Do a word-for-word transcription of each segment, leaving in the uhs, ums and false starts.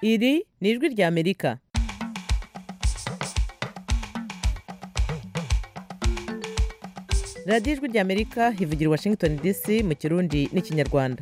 Iri ni ijwi ry'Amerika. radiyo ijwi ry'Amerika ivugira i Washington D C mu Kirundi n'Ikinyarwanda.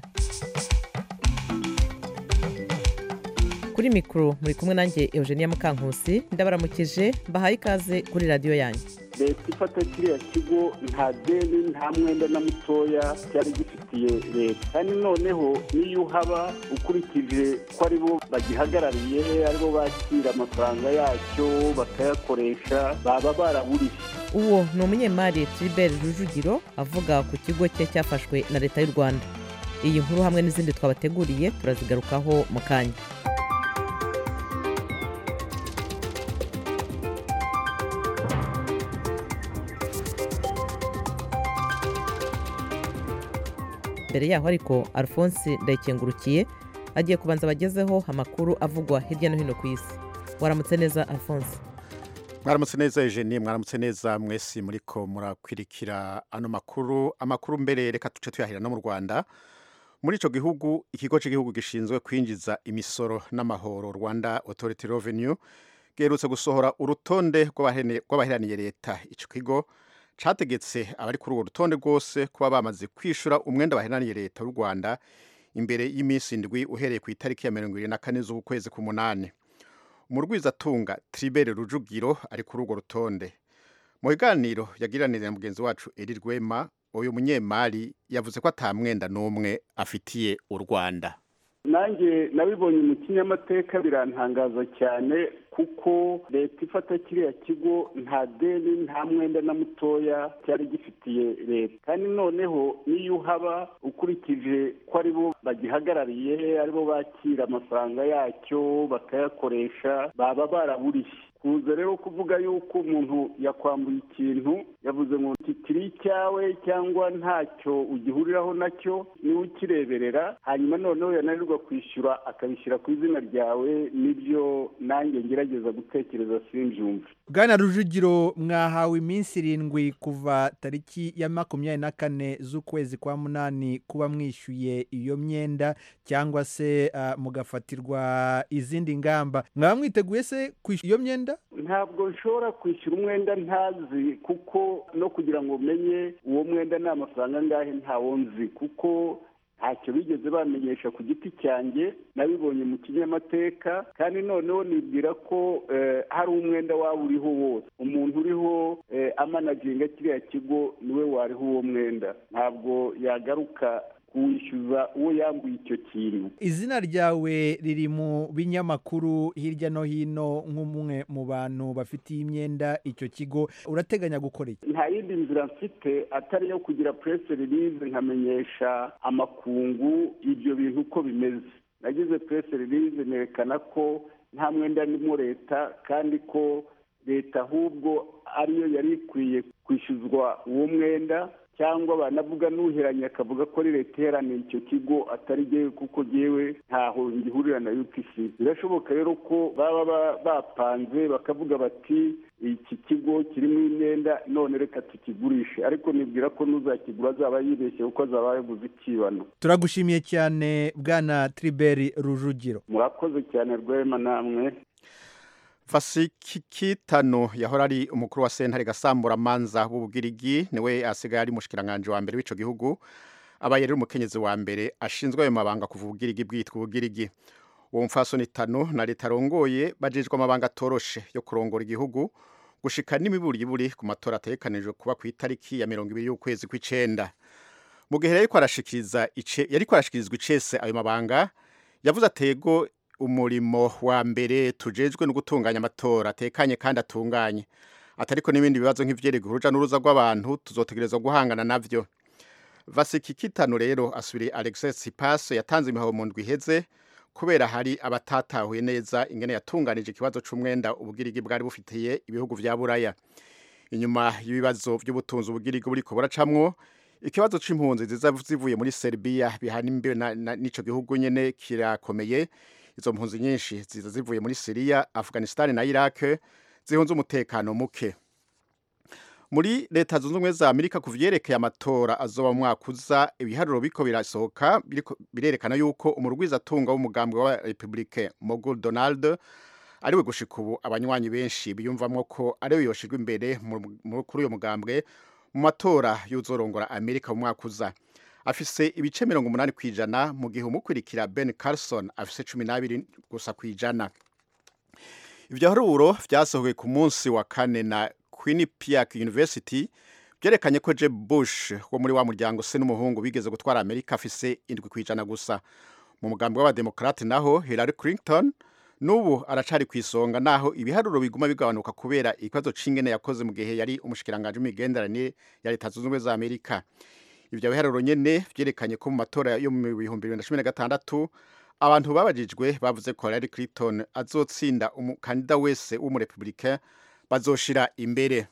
Kuri mikoro muri kumwe nanjye Eugenia Mukankusi, ndabaramukije mbahaye ikaze kuri radiyo yanyu. Leta ifata kiriya kigo nta deni nta mwenda na mutoya cyari gifitiye leta, kandi noneho niyo uhaba ukurikije ko ari bo bagihagarariye, ari bo bakira amafaranga yacyo bakayakoresha, baba baraburishe. Uwo ni umunyemari Tribert Rujugiro avuga ku kigo cye cyafashwe na leta y'u Rwanda. Iyi nkuru hamwe n'izindi twabateguriye turazigarukaho mu kanya. Mbere yaho ariko Alphonse Ndayikengurukiye agiye kubanza bagezeho amakuru avugwa hirya no hino ku isi. Waramutse neza Alphonse? Mwaramutse neza Eugenie, mwaramutse neza mwese muriko murakwirikira ano makuru. Amakuru mbere reka tuce tuyahira no mu Rwanda. Muri ico gihugu, ikigo cy'igihugu gishinzwe kwinjiza imisoro n'amahoro, Rwanda Authority Revenue, giherutse gusohora urutonde rw'abaheraniye leta. Ico kigo categetse abari kuri urwo rutonde rwose kuba bamaze kwishura umwenda baheraniye leta y'u Rwanda imbere y'iminsi indwi uhereye ku itariki ya mirongo ibiri na kane z'ukwezi k'umunani. Umurwizatunga Tribert Rujugiro ari kuri urwo rutonde. Mu biganiro yagiranira na mugenzi wacu Eri Rwema, uyu munyemari yavuze ko ata mwenda n'umwe afitiye u Rwanda. Nanjye nabibonye mu kinyamateka birantangaza cyane, kuko leta ifata kiriya kigo nta deni nta mwenda na mutoya cyari gifitiye leta, kandi noneho niyo uhaba ukurikije ko ari bo bagihagarariye, ari bo bakira amafaranga yacyo bakayakoresha, baba baraburishe. Kuza rero kuvuga yuko umuntu yakwambuye ikintu, yavuze ngo kiri icyawe cyangwa ntacyo ugihuriraho nacyo, niwe ukireberera, hanyuma noneho yananirwa kwishyura akabishyira ku izina ryawe, nibyo nanjye ngerageza gutekereza simbyumve. Bwana Rujugiro, mwahawe iminsi irindwi kuva tariki ya makumyabiri na kane z'ukwezi kwa munani kuba mwishyuye iyo myenda cyangwa se uh, mugafatirwa izindi ngamba. Mwaba mwiteguye se kwishyura iyo myenda? Ntabwo nshobora kwishyura umwenda ntazi, kuko no kugira ngo menye uwo mwenda ni amafaranga angahe ntawo nzi, kuko ntacyo bigeze bamenyesha ku giti cyanjye. Nabibonye mu kinyamateka, kandi noneho nibwira ko eh, hari umwenda waba uriho wose. Umuntu uriho eh, amanaginga kiriya kigo niwe wariho uwo mwenda, ntabwo yagaruka kuwishyuza uwo yambuye icyo kintu. Izina ryawe riri mu binyamakuru hirya no hino nk'umwe mu bantu bafitiye imyenda icyo kigo. Urateganya gukora iki? Nta yindi nzira mfite atari yo kugira press release nkamenyesha amakungu ibyo bintu uko bimeze. Nagize press release nerekana ko nta mwenda ndimo leta, kandi ko leta ahubwo ariyo yari ikwiye kwishyuzwa uwo mwenda, cyangwa banavuga n'uheranye akavuga ko ari leta iheraniye icyo kigo atari jyewe, kuko jyewe ntaho ngihurira na U P C. Birashoboka rero ko baba bapanze bakavuga bati iki kigo kirimo imyenda none reka tukigurishe, ariko nibwira ko n'uzakigura azaba yibeshye kuko azaba yaguze ikibano. Turagushimiye cyane Bwana Tribert Rujugiro. Murakoze cyane Rwema namwe. Fasikitano yahora ari umukuru wa sentare gasamburamanza w'Ubugirigi, niwe asigaye ari mushikiranganje wa mbere w'ico gihugu, abaye rero umukenyezi wa mbere ashinzwe ayo mabanga kuva Ubugirigi bwitwa Ubugirigi. Uwo mfasoni tano na leta rongoye bajejwe amabanga toroshe yo kurongora igihugu gushika n'imiburiburi ku matora ategekanijwe kuba ku itariki ya mirongo ibiri y'ukwezi kw'icenda. Mu gihe yariko arashikiriza ice yariko arashikirizwa icese ayo mabanga, yavuze atego umurimo wa mbere tujejwe no gutunganya amatora atekanye kandi atunganye, atariko n'ibindi bibazo nk'ivyerekeye uruja n'uruza rw'abantu tuzotegerezwa guhangana navyo. Vasikitano rero asubiriye Alexis Tsipras yatanze imihaho mu ndwi iheze kubera hari abatatahuye neza ingene yatunganije ikibazo c'umwenda Ubugirigi bwari bufitiye ibihugu vya Buraya. Inyuma y'ibibazo by'ubutunzi Ubugirigi buriko buracamwo, ikibazo c'impunzi ziza zivuye muri Serbia bihana imbe n'ico gihugu nyene kirakomeye. Izo mpunzi nyinshi ziza zivuye muri Syria, Afghanistan na Iraq zihunze umutekano muke. muri leta zunze ubumwe za Amerika ku vyerekeye amatora azoba mu mwaka uza ibiharuro biko birasohoka birerekana yuko umurwizatunga w'umugambwe wa Republike Mogul Donald ariwe gushika ubu abanywanyi benshi biyumvamwo ko ariwe yoshirwa imbere kuri uyo mugambwe mu matora y'uzorongora Amerika mu mwaka uza. Afise ibice mirongo umunani kw'ijana mu gihe umukurikira Ben Carson afise cumi n'abiri gusa kw'ijana. Ivyo haruro vyasohowe ku munsi wa kane na Quinnipiac University byerekanye ko Jeb Bush wo muri wa muryango se n'umuhungu bigeze gutwara Amerika afise indwi kw'ijana gusa. Mu mugambi w'abademokrate naho Hillary Clinton nubu aracari kwisonga naho ibiharuro biguma bigabanuka kubera ikibazo c'ingene yakoze mu gihe yari umushikiranganje w'imigenderanire ya leta zunze ubumwe za Amerika. Ivyo biharuro nyene vyerekanye ko mu matora yo mu bihumbi bibiri na cumi na gatandatu abantu babajijwe bavuze ko Hillary Clinton azotsinda umukandida wese w'umurepublicain bazoshira imbere.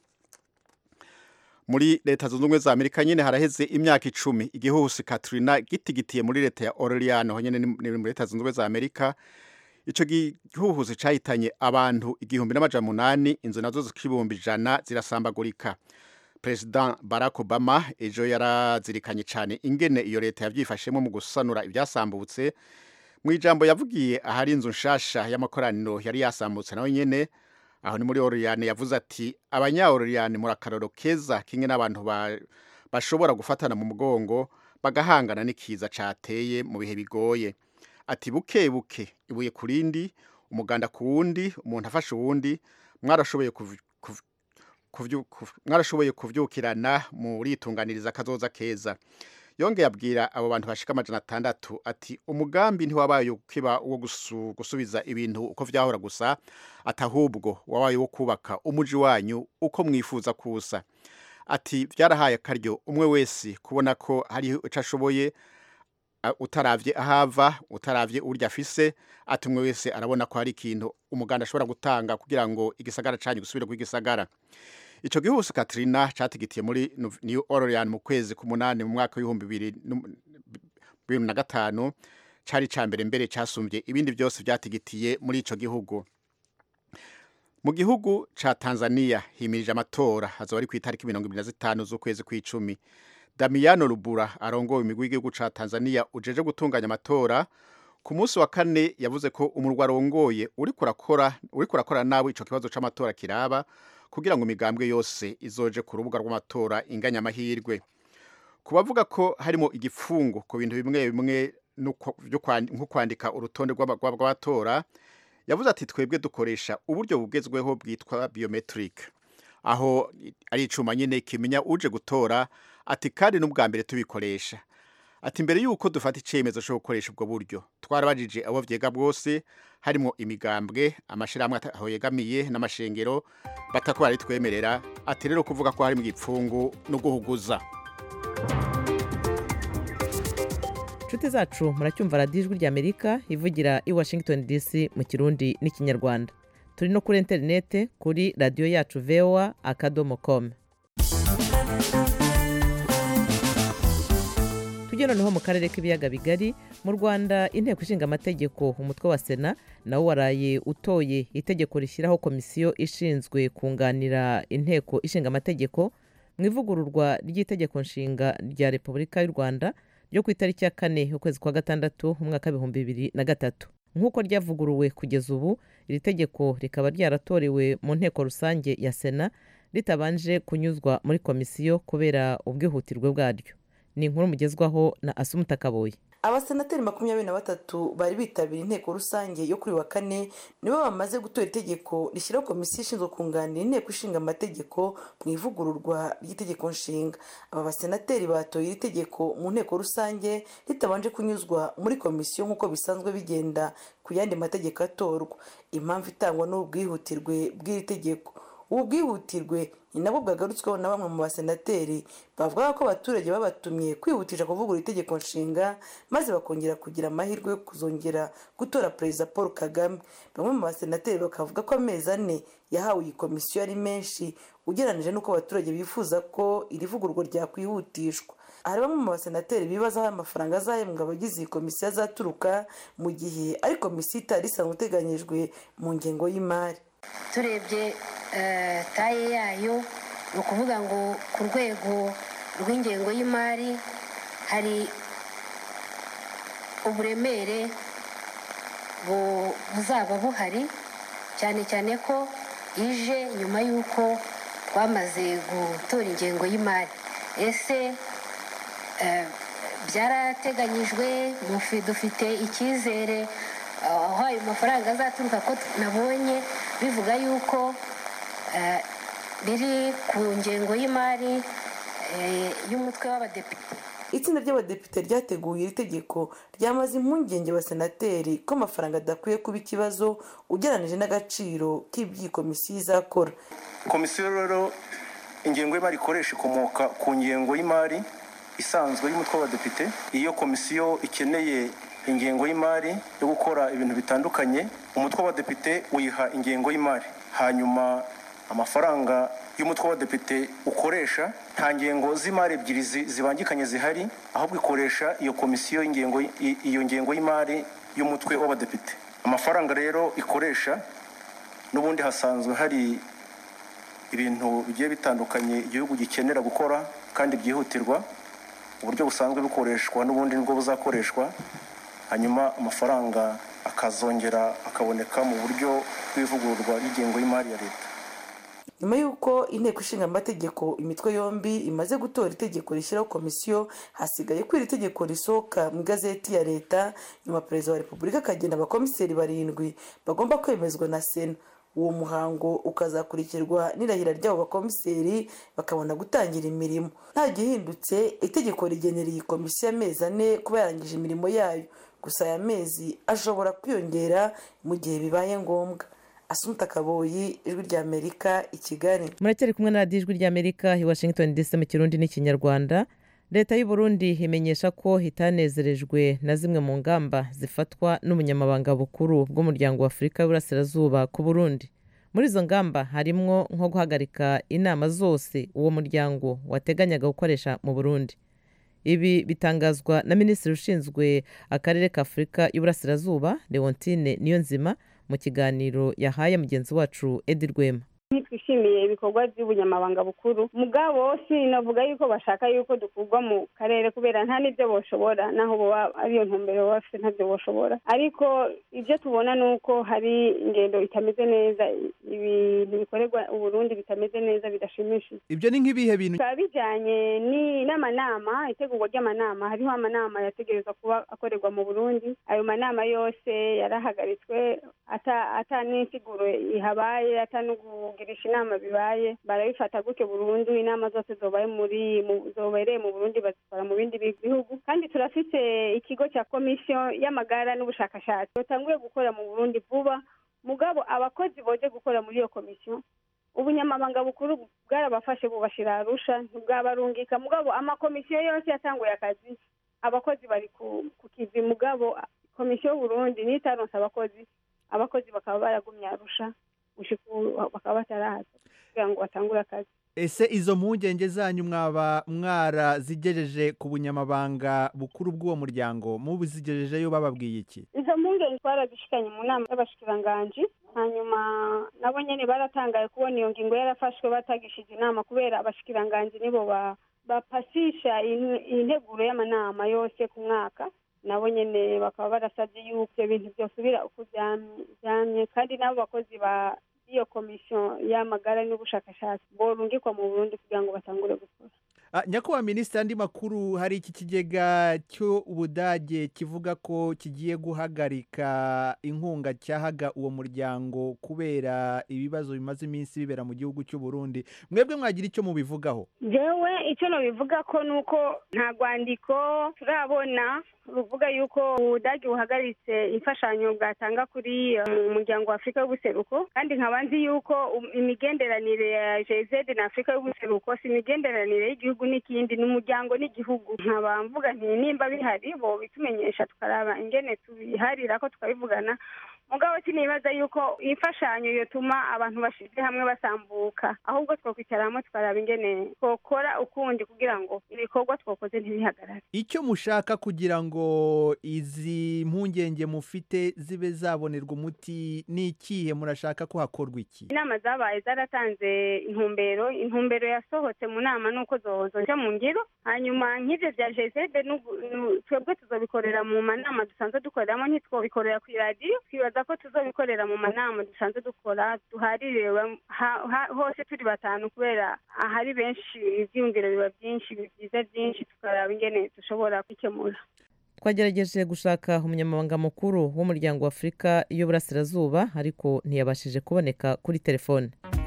Muri leta zunze ubumwe za Amerika nyene haraheze imyaka icumi igihuhusi Katrina gitigitiye muri leta ya Orleans ho nyene ni muri leta zunze ubumwe za Amerika. Ico gihuhusi cahitanye abantu igihumbi n'amajana munani, inzu nazo zikibumbi ijana zirasambagurika. President Barack Obama ejo yarazirikanye cyane ingene iyo leta yavyifashemo mu gusanura ivyasambutse. Mu ijambo yavugiye ahari inzu nshasha y'amakoraniro yari yasambutse nawe nyene aho ni muri Orleans yavuze ati abanya Orleans muri akaroro keza kinge n'abantu bashobora gufatana mu mugongo bagahangana n'ikiza cateye mu bihe bigoye. Ati buke buke ibuye kurindi umuganda ku wundi umuntu afashe uwundi mwarashoboye mwarashoboye kuvyukirana muri itunganiriza kazoza keza. Yongeye abwira abo bantu bashika amajana atandatu ati umugambi ntiwabaye ukiba uwo gusubiza ibintu uko vyahora gusa atahubwo wabaye wo kubaka umuji wanyu uko mwifuza kusa. Ati vyarahaye akaryo umwe wese kubona ko hari ico ashoboye utaravye ahava utaravye urya afise. Ati umwe wese arabona ko hari ikintu umuganda ashobora gutanga kugira ngo igisagara canyu gusubire kwigisagara. Ico gihuhusi Katrina catigitiye muri New Orleans mu kwezi k'umunani mu mwaka w'ibihumbi bibiri na gatanu cari ca mbere mbere casumvye ibindi byose vyatigitiye muri ico gihugu. Mu gihugu ca Tanzania himirije amatora azoba ari ku itariki mirongo ibiri na zitanu z'ukwezi kw'icumi. Damiano Lubura arongoye imigwi y'igihugu ca Tanzania ujeje gutunganya amatora ku munsi wa kane yavuze ko umurwa arongoye uri kurakora uri kurakora nabo ico kibazo c'amatora kiraba kugira ngo imigambwe yose izoje ku rubuga rw'amatora inganya amahirwe. Kubavuga ko harimo igifungo ku bintu bimwe bimwe nko kwandika urutonde rw'abatora yavuze ati twebwe dukoresha uburyo bugezweho bwitwa biometric aho ari icuma nyene kimenya uje gutora. Ati kandi n'ubwa mbere tubikoresha. Ati mbere yuko dufata icemezo cyo gukoresha ubwo buryo twarabajije abo vyega bwose harimo imigambwe amashirahamwe aho yegamiye n'amashengero batakora ari twemerera. Ati rero kuvuga ko hari mu gipfungu no guhuguza. Nshuti zacu muracyumva radiyo ijwi ry'Amerika ivugira i Washington D C mu Kirundi n'Ikinyarwanda. Turi no kuri interinete kuri radio yacu v o a akadomo com. Tugenda noneho mu karere k'ibiyaga bigari mu Rwanda inteko ishinga amategeko umutwe wa Sena nawo waraye utoye itegeko rishyiraho komisiyo ishinzwe kunganira inteko ishinga amategeko mu ivugururwa ry'itegeko nshinga rya Repubulika y'u Rwanda ryo ku itariki ya kane y'ukwezi kwa gatandatu mu mwaka w'ibihumbi bibiri na gatatu. Nk'uko ryavuguruwe kugeza ubu iri tegeko rikaba ryaratorewe mu nteko rusange ya Sena ritabanje kunyuzwa muri komisiyo kubera ubwihutirwe bwaryo. Ni inkuru mugezwaho na Asumuta Kaboyi. Abasenateri makumyabiri na batatu bari bitabiriye inteko rusange yo kuri wa kane nibo bamaze gutora itegeko rishyiraho komisiyo ishinzwe kunganira inteko ishinga amategeko mu ivugururwa ry'itegeko nshinga. Aba basenateri batoye iri tegeko mu nteko rusange ritabanje kunyuzwa muri komisiyo nk'uko bisanzwe bigenda ku yandi mategeko atorwa. Impamvu itangwa n'ubwihutirwe bw'iri tegeko. Ubu bwihutirwe ni nabwo bwagarutsweho na bamwe mu basenateri bavuga ko abaturage babatumye kwihutisha kuvugurura itegeko nshinga maze bakongera kugira amahirwe yo kuzongera gutora Perezida Paul Kagame. Bamwe mu basenateri bakavuga ko amezi ane yahawe iyi komisiyo ari menshi ugereranije n'uko abaturage bifuza ko iri vugururwa ryakwihutishwa. Hari bamwe mu basenateri bibaza aho amafaranga azahembwa abagize iyi komisiyo azaturuka mu gihe ari komisiyo itari isanzwe iteganyijwe mu ngengo y'imari. Turebye taye yayo ni ukuvuga ngo ku rwego rw'ingengo y'imari hari uburemere buzaba buhari, cyane cyane ko ije nyuma y'uko twamaze gutora ingengo y'imari. Ese byarateganyijwe, dufite icyizere aho ayo mafaranga azaturuka, ko nabonye bivuga yuko biri ku ngengo y'imari y'umutwe w'abadepite. Itsinda ry'abadepite ryateguye iri tegeko ryamaze impungenge abasenateri ko amafaranga adakwiye kuba ikibazo ugereranije n'agaciro k'iby'iyi komisiyo izakora. Komisiyo rero ingengo y'imari ikoresha ikomoka ku ngengo y'imari isanzwe y'umutwe w'abadepite. Iyo komisiyo ikeneye ingengo y'imari yo gukora ibintu bitandukanye, umutwe w'abadepite uyiha ingengo y'imari, hanyuma amafaranga y'umutwe w'abadepite ukoresha nta ngengo z'imari ebyiri zibangikanye zihari, ahubwo ikoresha iyo komisiyo y'ingengo iyo ngengo y'imari y'umutwe w'abadepite. Amafaranga rero ikoresha n'ubundi hasanzwe hari ibintu bigiye bitandukanye igihugu gikenera gukora kandi byihutirwa, uburyo busanzwe bukoreshwa n'ubundi nibwo buzakoreshwa, hanyuma amafaranga akazongera akaboneka mu buryo bw'ivugururwa ry'ingengo y'imari ya leta. Nyuma y'uko inteko ishinga amategeko imitwe yombi imaze gutora itegeko rishyiraho komisiyo, hasigaye ko iri tegeko risohoka mu igazeti ya leta, nyuma perezida wa repubulika akagena abakomiseri barindwi bagomba kwemezwa na sena. Uwo muhango ukazakurikirwa n'irahira ry'abo bakomiseri bakabona gutangira imirimo. Nta gihindutse, itegeko rigenera iyi komisiyo amezi ane kuba yarangije imirimo yayo, gusa aya mezi ashobora kwiyongera mu gihe bibaye ngombwa. Asumta Kaboyi, Ijwi ry'Amerika, i Kigali. Muracyari kumwe na radiyo Ijwi ry'Amerika i Washington D C mu Kirundi n'Ikinyarwanda. Leta y'u Burundi imenyesha ko itanezerejwe na zimwe mu ngamba zifatwa n'umunyamabanga bukuru bw'umuryango wa Afurika y'Uburasirazuba ku Burundi. Muri izo ngamba harimwo nko guhagarika inama zose uwo muryango wateganyaga gukoresha mu Burundi. Ibi bitangazwa na Minisitiri ushinzwe akarere ka Afurika y'Uburasirazuba Leontine Niyonzima mu kiganiro yahaye mugenzi wacu Edi Rwema. Twishimiye ibikorwa by'ubunyamabanga bukuru, mugabo sinavuga yuko bashaka yuko dukugwa mu karere kubera nta n'ibyo boshobora, naho bo ariyo ntumbero bafite ntabyo boshobora. Ariko ibyo tubona nuko hari ingendo itameze neza, ibintu bikorerwa u Burundi bitameze neza, bidashimishije. Ibyo ni nk'ibihe bintu? Bijanye ni n'amanama, itegurwa ry'amanama. Hariho amanama yategerezwa kuba akorerwa mu Burundi, ayo manama yose yarahagaritswe ata ata n'insiguro ihabaye, ata n'ugugirisha inama bibaye, barabifata gutyo burundu. Inama zose zobaye muri zobereye mu Burundi bazikora mu bindi bihugu. Kandi turafite ikigo cya komisiyo y'amagara n'ubushakashatsi batanguye gukora mu Burundi vuba, mugabo abakozi boje gukora muri iyo komisiyo ubunyamabanga bukuru bwarabafashe bubashira Arusha, ntibwabarungika. Mugabo amakomisiyo yose yatanguye akazi, abakozi bari ku kivi, mugabo komisiyo y'u Burundi nitaronsa abakozi abakozi bakaba baragumye Arusha ushiku bakaba bataraza kugira ngo batangure akazi. Ese izo mpungenge zanyu mwaba mwarazigejeje ku bunyamabanga bukuru bw'uwo muryango, mubizigejejeyo bababwiye iki? Izo mpungenge twarazishikanye mu nama y'abashikiranganji, hanyuma nabo nyene baratangaye kubona iyo ngingo yarafashwe batagishije inama, kubera abashikiranganji nibo bapasisha integuro y'amanama yose ku mwaka. Nabo nyene bakaba barasabye yuko ibintu byosubira uko byamye, kandi nabo bakozi ba iyo komisiyo y'amagara n'ubushakashatsi borungikwa mu Burundi kugira ngo batangure gukora. Nyakubahwa Minisitiri, andi makuru, hari iki kigega cy'Ubudage kivuga ko kigiye guhagarika inkunga cyahaga uwo muryango kubera ibibazo bimaze iminsi bibera mu gihugu cy'u Burundi. Mwebwe mwagira icyo mubivugaho? Jewe icyo no bivuga ko nuko nta rwandiko turabona ruvuga yuko Ubudage buhagaritse imfashanyo bwatanga kuri umuryango wa Afurika y'Ubuseruko, kandi nkabanzi yuko imigenderanire ya G Z na Afurika y'Ubuseruko si imigenderanire y'igihugu n'ikindi, n'umuryango n'igihugu. Nkaba mvuga nti nimba bihari bo bitumenyesha tukaraba ingene tubiharira ko tukabivugana. mugabo sinibaza yuko imfashanyo yotuma abantu bashize hamwe basambuka, ahubwo twokwicara hamwe tukaraba ingene twokora ukundi kugira ngo ibikorwa twokoze ntibihagarare. Icyo mushaka kugira ngo izi mpungenge mufite zibe zabonerwa umuti ni ikihe? Murashaka ko hakorwa iki? Inama zabaye zaratanze intumbero intumbero yasohotse mu nama nuko zozoja mu ngiro, hanyuma nk'ivyo vya G C B twebwe tuzobikorera mu manama dusanzwe dukoreramo, ntitwobikorera ku radio. Twibaza ko tuzobikorera mu manama dusanzwe dukora duhaririwe hose turi batanu, kubera ahari benshi ivyiyumviro biba byinshi byiza byinshi, tukaraba ingene dushobora kwikemura. Twagerageje gushaka umunyamabanga mukuru w'umuryango wa Afurika y'Uburasirazuba ariko ntiyabashije kuboneka kuri telefone.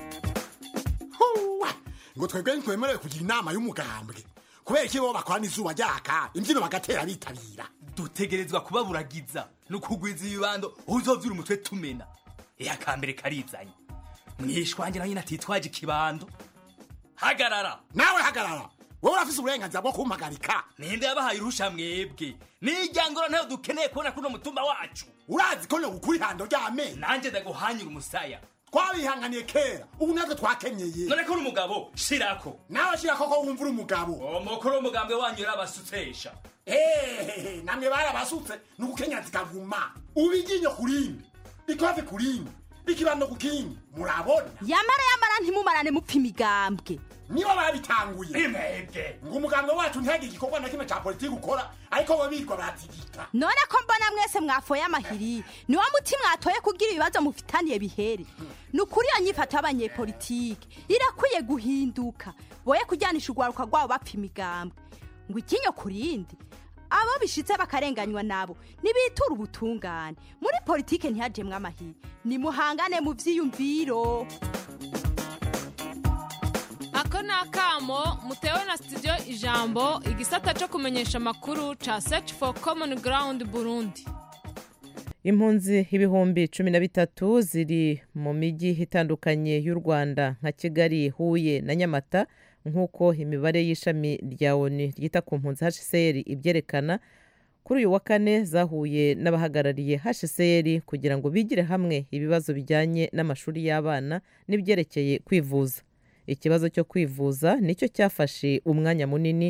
Ngo twebwe ntwemerewe kugira inama y'umugambwe kubera iki bo bakora n'izuba ryaka imbyino bagatera bitabira. Dutegerezwa kubaburagiza no kugwiza ibibando uzovyura umutwe tumena. Eya kambere karizanye mwishwanje na nyina atitwaje ikibando. Hagarara nawe hagarara, wowe urafise uburenganzira bwo kumpagarika. Ninde yabahaye urusha mwebwe? Nijyangora ntayo dukeneye kubona kuno mutumba wacu. Urazi ko no gukuri hando ryame nanje ndaguhanyura umusaya. Twabihanganiye kera ubu natwe twakenyeye. None ko uri umugabo shirako. Nawe shirako ko wumva uri umugabo. O mukuru umugambwe wanyu yarabasutsesha. Eh namwe barabasutse n'ugukenya zikaguma. Ubiginyo kurindi ikoze kurindi ikibando kukindi murabona. Yamara yamara ntimumarane mupfa imigambwe. Niba babitanguye imege ngo umugambwe wacu ntihagire igikorwa na kimwe cya politiki ukora, ariko bo birwa batigita. None ko mbona mwese mwafoye amahiri ni wa muti mwatoye kugira ibibazo mufitaniye bihere. Nukuri yo nyifato y'abanyepolitike irakwiye guhinduka, boye kujyanisha urwaruka rwabo bapfa imigambwe. Ngo ikinyo kurindi abo bishitse bakarenganywa nabo nibitura ubutungane. Muri politike ntihajemwe amahiri, ni muhangane mu vyiyumviro. Ako nakamo mutewe na studio Ijambo igisata cyo kumenyesha makuru cha Search for Common Ground Burundi. Impunzi ibihumbi cumi na bitatu ziri mu miji itandukanye y'u Rwanda nka Kigali, Huye na Nyamata, nk'uko imibare y'ishami rya O N U ryita ku mpunzi H C R ibyerekana. Kuri uyu wa kane zahuye n'abahagarariye H C R kugira ngo bigire hamwe ibibazo bijyanye n'amashuri y'abana n'ibyerekeye kwivuza. Ikibazo cyo kwivuza nicyo cyafashe umwanya munini.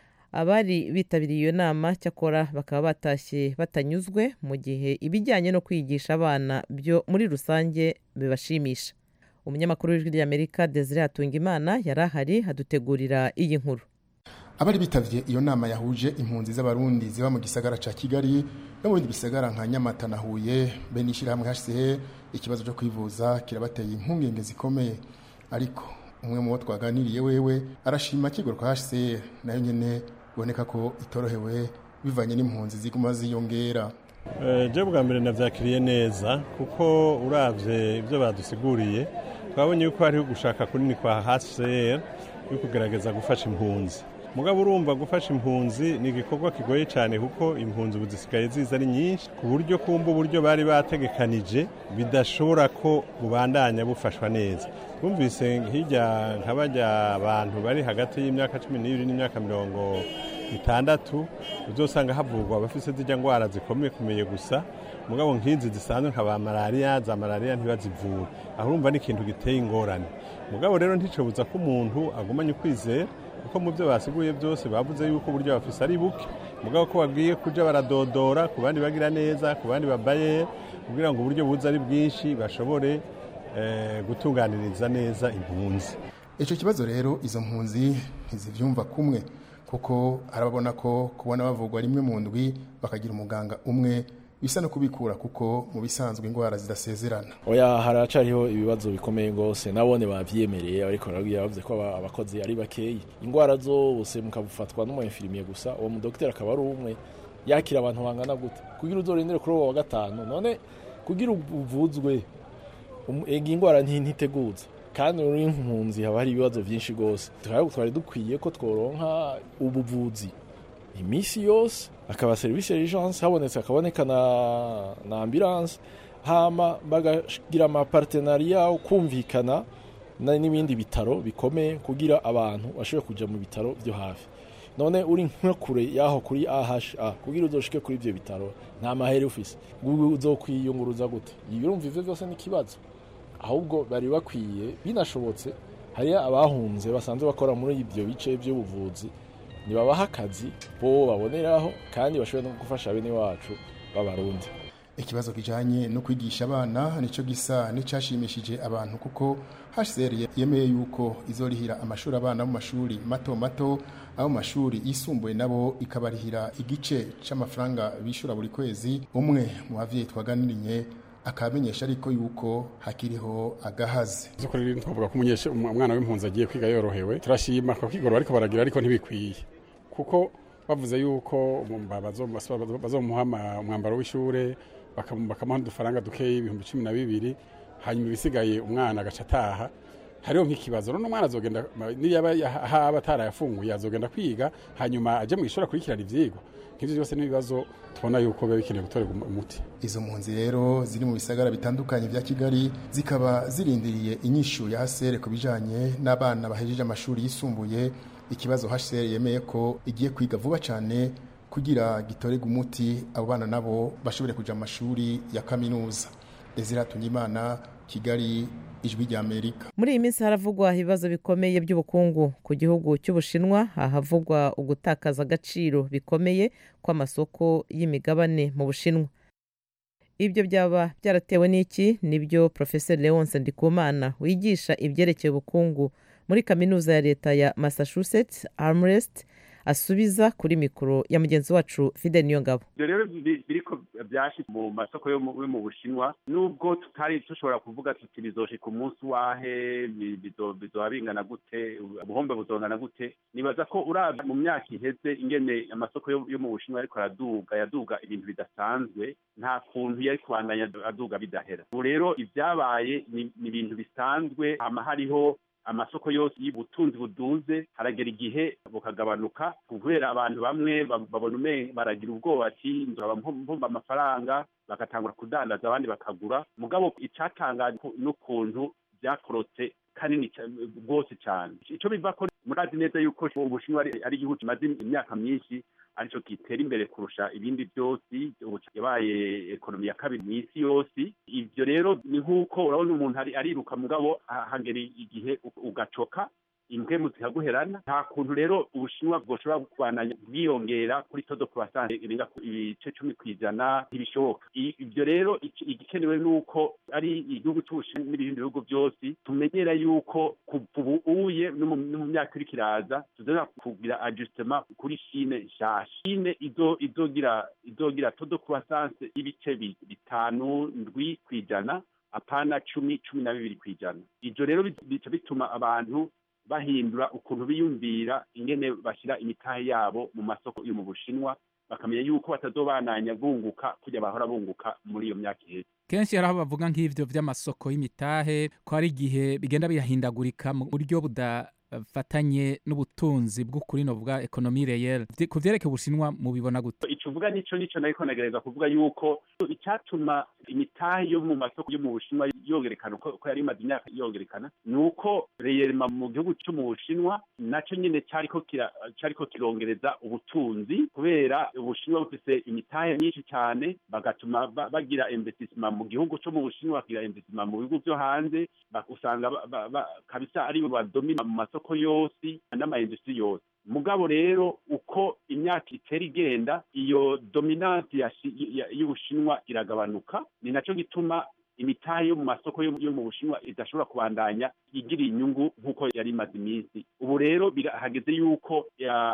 Abari bitabiriye iyo nama cyakora bakaba batashye batanyuzwe, mu gihe ibijyanye no kwigisha abana byo muri rusange bibashimisha. Umunyamakuru w'Ijwi ry'Amerika Desire Hatungimana yarahari hadutegurira iyi nkuru. Abari bitavye iyo nama yahuje impunzi z'abarundi ziba mu gisagara ca Kigali no mu bindi bisagara nka Nyamata na Huye, benishira hamwe H C R ikibazo cyo kwivuza kirabateye impungenge zikomeye. Ariko umwe mu bo twaganiriye wewe arashima kigoro kwa H C R nayo nyene boneka ko itorohewe bivanye n'impunzi ziguma ziyongera. Eh je bwa mbere navyakiriye neza kuko uravye ibyo badusiguriye twabonye yuko hari gushaka kunini kwa H C R yo kugerageza gufasha impunzi. Mugabo urumva gufasha impunzi ni igikorwa kigoye cyane kuko impunzi buzisigaye ziza ari nyinshi ku buryo kumba uburyo bari bategekanije bidashobora ko bubandanya bufashwa neza. Bumvise hirya nk'abajya abantu bari hagati y'imyaka cumi n'ibiri n'imyaka mirongo itandatu uzosanga havugwa abafise zijya ngwara zikomeye kumeye gusa, mugabo nk'izi zisanzwe nka ba malaria za malaria ntibazivura. Aho urumva ni ikintu giteye ingorane. Mugabo rero nticobuza ko umuntu agumanye kwizera kuko mu byo basiguye byose bavuze yuko uburyo bafise ari buke, mugabo ko bagiye kuja baradodora ku bandi bagira neza ku bandi babaye kugira ngo uburyo buza ari bwinshi bashobore eh, gutunganiriza neza impunzi. Ico kibazo rero izo mpunzi ntizivyumva kumwe kuko arababona ko kubona bavugwa rimwe mu ndwi bakagira umuganga umwe bisa no kubikura kuko mu bisanzwe ingwara zidasezerana. Oya haracariho ibibazo bikomeye ngose nabone bavyemereye ariko nabwiye bavuze ko abakozi ari bakeyi. Ingwara zose mukabufatwa n'umu infirmier gusa, uwo mu docteur akaba ari umwe yakira abantu bangana gute kugira uzorindire kuri uwo wa gatanu. None kugira ubuvuzwe ega ingwara ntiteguza kandi uri impunzi haba hari ibibazo byinshi gose. Twari dukwiye ko tworonka ubuvuzi imisi yose, akaba service d'urgence habonetse akaboneka na na ambulance, hama bagagira ama partenariat ukumvikana n'ibindi bitaro bikomeye kugira abantu bashobore kuja mu bitaro byo hafi. none uri nko kure yaho kuri A H A kugira uzoshike kuri ivyo bitaro nta mahere ufise uzokwiyunguruza gute ibirumva ivyo byose n'ikibazo ahubwo bari bakwiye binashobotse hari abahunze basanzwe bakora muri ibyo bice by'ubuvuzi nibabaha akazi bo baboneraho kandi bashobora no gufasha bene wacu b'abarundi. Ikibazo kijanye no kwigisha abana nico gisa nicashimishije abantu kuko H C R yemeye yuko izorihira amashuri abana mu mashuri mato mato aho mashuri yisumbuye nabo ikabarihira igice c'amafaranga bishura buri kwezi. Umwe mu bavyeyi twaganirinye akamenyesha ariko yuko hakiriho agahaze. Zukuri rero twavuga ko umunyeshe umwana w'impunzi agiye kwiga yorohewe turashima ko kwigoro ariko baragira ariko ntibikwiye kuko bavuze yuko bazomuha umwambaro w'ishure bakamuha udufaranga dukeyi ibihumbi cumi na bibiri hanyuma ibisigaye umwana agaca ataha hariho nk'ikibazo none umwana azogenda niyaba haba atarayafunguye azogenda kwiga hanyuma aje mu ishuri akurikirana ivyigwa nk'ivyo byose n'ibibazo tubona yuko biba bikeneye gutorerwa umuti. Izo mpunzi rero ziri mu bisagara bitandukanye vya Kigali zikaba zirindiriye inyishu ya H C R ku bijanye n'abana bahejeje amashuri yisumbuye. Ikibazo H C R yemeye ko igiye kwiga vuba cyane kugira gitorerwe umuti abo bana nabo bashobore kuja mu mashuri ya kaminuza. Desire Tungimana, Kigali, Ijwi rya Amerika. Muri iyi minsi haravugwa ibibazo bikomeye by'ubukungu ku gihugu cy'Ubushinwa, ahavugwa ugutakaza agaciro bikomeye kw'amasoko y'imigabane mu Bushinwa. Ibyo byaba byaratewe n'iki? Nibyo Professor Leonce Ndikumana wigisha ibyerekeye ubukungu muri kaminuza ya leta ya Massachusetts Amherst asubiza kuri mikoro ya mugenzi wacu Fidel Niyongabo. Rero biriko byashi mu masoko yo mu Bushinwa nubwo tutari dushobora kuvuga tuti bizoshika ku munsi wahe bizoba bingana gute ubuhombe buzongana gute. Nibaza ko uraba mu myaka iheze ingene amasoko yo mu Bushinwa ariko araduga yaduga ibintu bidasanzwe nta kuntu yari kubandanya aduga bidahera. Ubu rero ibyabaye ni ibintu bisanzwe ama hariho amasoko yose y'ubutunzi buduze haragera igihe bukagabanuka kubera abantu bamwe babona umenga baragira ubwoba ati ndabamba amafaranga bagatangura kudandaza abandi bakagura mugabo icatangaje n'ukuntu byakorotse kanini rwose cyane. Ico biva ko murazi neza yuko Ubushinwa ari igihugu kimaze imyaka myinshi arico kitera imbere kurusha ibindi byose yabaye ekonomi ya kabiri mu isi yose. Ivyo rero ni nk'uko urabona umuntu ari ariruka mugabo hangera igihe ugacoka impwemu zikaguherana. Nta kuntu rero Ubushinwa bwoshobora kubananya bwiyongera kuri todo croissance irenga ibice cumi kw'ijana ntibishoboka. Ivyo rero igikenewe nuko ari igihugu cy'Ubushinwa n'ibindi bihugu byose tumenyera yuko kuva ubuye no mu myaka iri kiraza tuzoza kugira adjustment kuri Chine nshasha. Chine izo izogira izogira todo croissance ibice bitanu ndwi kw'ijana apana cumi cumi na bibiri kw'ijana. Ivyo rero bica bituma abantu bahindura ukuntu biyumvira ingene bashira imitahe yabo mu masoko yo mu Bushinwa bakamenya yuko batazobananya bunguka kujya bahora bunguka muri iyo myaka iheze. Kenshi haraho bavuga nk'ivyo vy'amasoko y'imitahe ko ari igihe bigenda biyahindagurika mu buryo budafatanye n'ubutunzi bw'ukuri no bwa ekonomi réelle. Ku vyerekeye Ubushinwa mubibona gute? Ico uvuga nico nico nariko nagereza kuvuga yuko icyatuma imitahe yo mu masoko yo mu Bushinwa yongerekana ko yari imaze imyaka yongerekana nuko réellement mu gihugu cyo mu Bushinwa naco nyine cyariko kira cyariko kirongereza ubutunzi kubera Ubushinwa bufise imitahe myinshi cyane bagatuma bagira investissement mu gihugu cyo mu Bushinwa bagira investissement mu bihugu byo hanze usanga kabisa ari bo badomina mu masoko yose n'ama industry yose. Mugabo rero uko imyaka itera igenda iyo dominance y'Ubushinwa iragabanuka ni naco gituma imitahe yo mu masoko yo mu Bushinwa idashobora kubandanya igira inyungu nkuko yari imaze iminsi. Ubu rero hageze yuko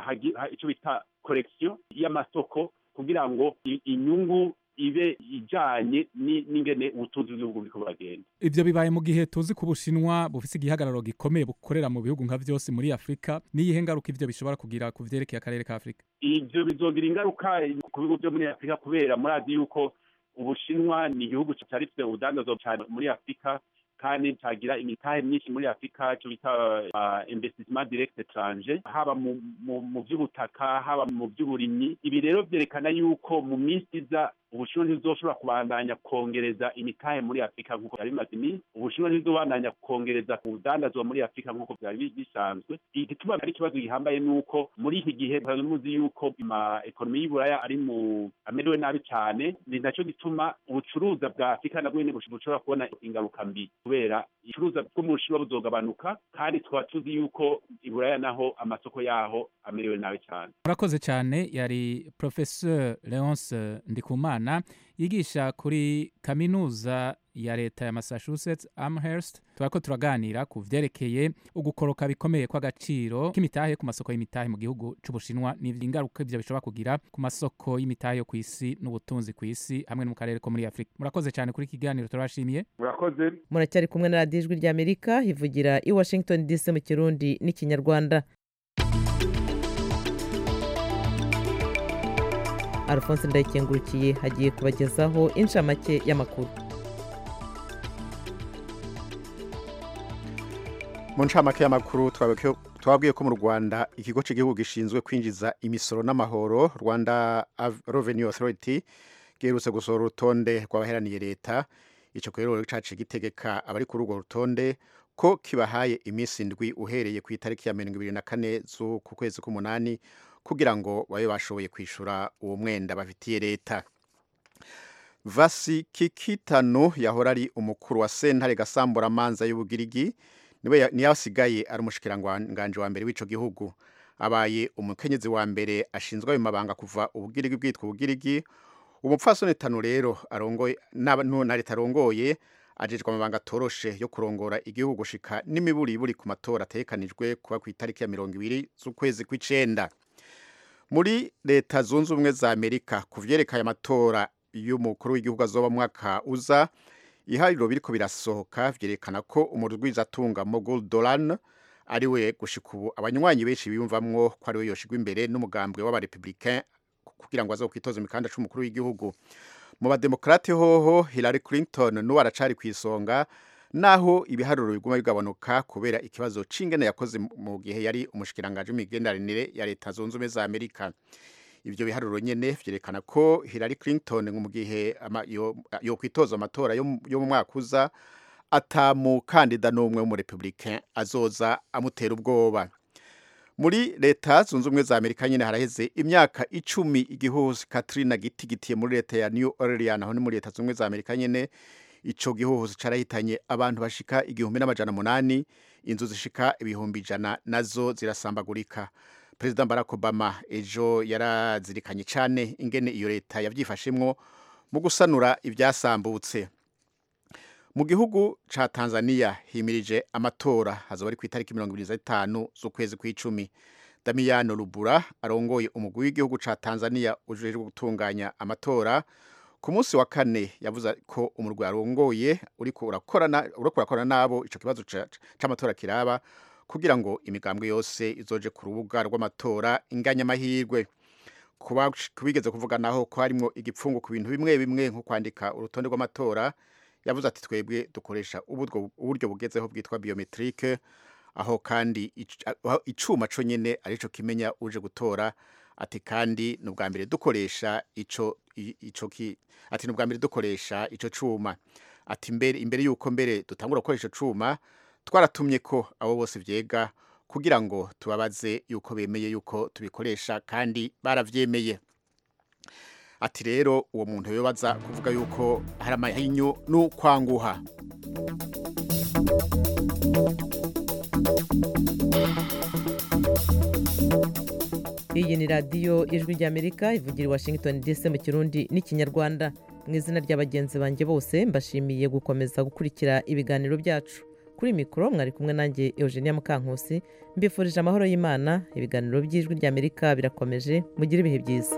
ico bita correction y'amasoko kugira ngo inyungu ibe ijanye n'ingene ubutunzi bw'igihugu buriko buragenda. Ivyo bibaye mu gihe tuzi ko Ubushinwa bufise igihagararo gikomeye bukorera mu bihugu nka vyose muri Afrika. Niyihe ngaruka ivyo bishobora kugira ku vyerekeye akarere ka Afrika? Ivyo bizogira ingaruka ku bihugu byo muri Afrika kubera murazi yuko Ubushinwa ni igihugu cyarifite ubudandazo cyane muri Afrika kandi cyagira imitahe myinshi muri Afrika cyo bita uh, investissement direct étranger haba mu by'ubutaka haba mu by'uburimyi. Ibi rero byerekana yuko mu minsi iza ubushinwa ntibuzoshobora kubandanya kongereza imitahe muri afurika nk'uko byari bimaze iminsi ubushinwa ntibuzobandanya kongereza ubudandazwa muri afurika nk'uko byari bisanzwe igituma ari ikibazo gihambaye nuko muri iki gihe muzi yuko ama ekonomi y'Iburaya ari mu amerewe nabi cyane ni nacyo gituma ubucuruza bwa afurika nabwo nyine bushobora kubona ingaruka mbi kubera icuruza bwo mu bushinwa buzogabanuka kandi tukaba tuzi yuko Iburaya naho amasoko yaho amerewe nabi cyane. Murakoze cyane. Yari Professeur Leonce Ndikumana yigisha kuri kaminuza ya leta ya Massachusetts Amherst. Turako turaganira ku vyerekeye ugukoroka bikomeye kw'agaciro k'imitahe ku masoko y'imitahe mu gihugu c'Ubushinwa n'ingaruka ivyo bishobora kugira ku masoko y'imitahe yo kw'isi n'ubutunzi kw'isi hamwe no mu karere ko muri Afrika. Murakoze cyane kuri kiganiro turashimiye. Murakoze. Muracyari kumwe na Radio Ijwi ry'Amerika hivugira i Washington D C mu Kirundi n'Ikinyarwanda. Alphonse Ndayikengurukiye hagiye kubagezaho inshamake y'amakuru. Mu ncamake y'amakuru twabwiye ko mu Rwanda ikigo cy'igihugu gishinzwe kwinjiza imisoro n'amahoro Rwanda Revenue Authority giherutse gusohora urutonde rw'abaheraniye leta. Ico rero caje gitegeka abari kuri urwo rutonde ko kibahaye iminsi ndwi uhereye ku itariki ya mirongo ibiri na kane z'uku kwezi k'umunani kugira ngo babe bashoboye kwishura uwo mwenda bafitiye leta. Vasi Kikitano yahora ari umukuru wa sentare gasamburamanza y'Ubugirigi niwe niyasigaye ari umushikiranganje wa mbere w'ico gihugu. Abaye umukenyezi wa mbere ashinzwe ayo mabanga kuva Ubugirigi bwitwa Ubugirigi. Umupfasoni Tano rero arongoye na leta arongoye ajejwe amabanga toroshe yo kurongora igihugu gushika n'imiburi buri ku matora atekanijwe kuba ku itariki ya mirongo ibiri z'ukwezi kw'icenda. Muri leta zunze ubumwe za Amerika kuvyerekaya amatora y'umukuru w'igihugu azoba mwaka uza ihariro biriko birasohoka vyerekana ko umurwiza atunga Mogul Dolan ariwe gushika ubu abanywanyi benshi biyumvamwo ko ariwe yoshigwa imbere n'umugambwe w'abarepublicain kugira ngo azokwitoza imikanda c'umukuru w'igihugu. Mu bademokrate hoho Hillary Clinton nuwe aracari kwisonga naho ibiharuro biguma bigabanuka kubera ikibazo c'ingene yakoze mu gihe yari umushikiranganje w'imigenderanire ya leta zunze ubumwe za Amerika. Ivyo biharuro nyene vyerekana ko Hillary Clinton mu gihe yo, yo kwitoza amatora yo, yo mu mwaka uza atamu kandida n'umwe mu Republican azoza amutera ubwoba. Muri leta zunze ubumwe za Amerika nyene haraheze imyaka icumi igihuhusi Katrina gitigitiye muri leta ya New Orleans aho ni muri leta zunze ubumwe za Amerika nyene. Ico gihuhusi carahitanye abantu bashika igihumbi n'amajana munani, inzu zishika ibihumbi ijana nazo zirasambagurika. President Barack Obama ejo yarazirikanye cyane ingene iyo leta yavyifashemwo mu gusanura ivyasambutse. Mu gihugu ca Tanzania himirije amatora hazoba ari ku itariki mirongo ibiri na zitanu z'ukwezi kw'icumi. Damiano Lubura arongoye umugwi w'igihugu ca Tanzania ujejwe gutunganya amatora ku munsi wa kane yavuze ko umurwi arongoye uriko urakorana urakorana nabo ico kibazo c'amatora kiraba kugira ngo imigambwe yose izoje ku rubuga rw'amatora inganya amahirwe. Kuba kubigeze kuvuga naho ko harimo igipfungu ku bintu bimwe bimwe nko kwandika urutonde rw'amatora, yavuze ati twebwe dukoresha uburyo bugezeho bwitwa biometrique, aho kandi icuma co nyene arico kimenya uje gutora. Ati kandi n'ubwa mbere dukoresha ico ico ki ati n'ubwa mbere dukoresha ico cuma. Ati mbere imbere yuko mbere dutangura gukoresha ico cuma twaratumye ko abo bose vyega kugira ngo tubabaze yuko bemeye yuko tubikoresha kandi baravyemeye. Ati rero uwo muntu yobaza kuvuga yuko hari amahinyu n'ukwanguha. Iyi ni radiyo Ijwi ry'Amerika ivugira i Washington D C mu Kirundi n'Ikinyarwanda. Mu izina ry'abagenzi banjye bose mbashimiye gukomeza gukurikira ibiganiro byacu. Kuri mikoro mwari kumwe nanjye Eugenia Mukankusi, mbifurije amahoro y'Imana. Ibiganiro by'Ijwi ry'Amerika birakomeje, mugire ibihe byiza.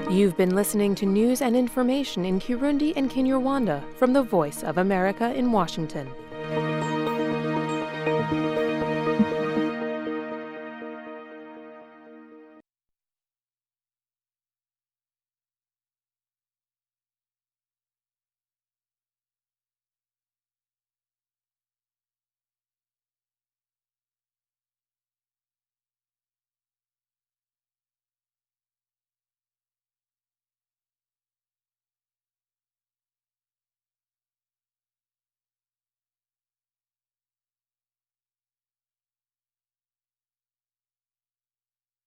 You've been listening to news and information in Kirundi and Kinyarwanda from the Voice of America in Washington.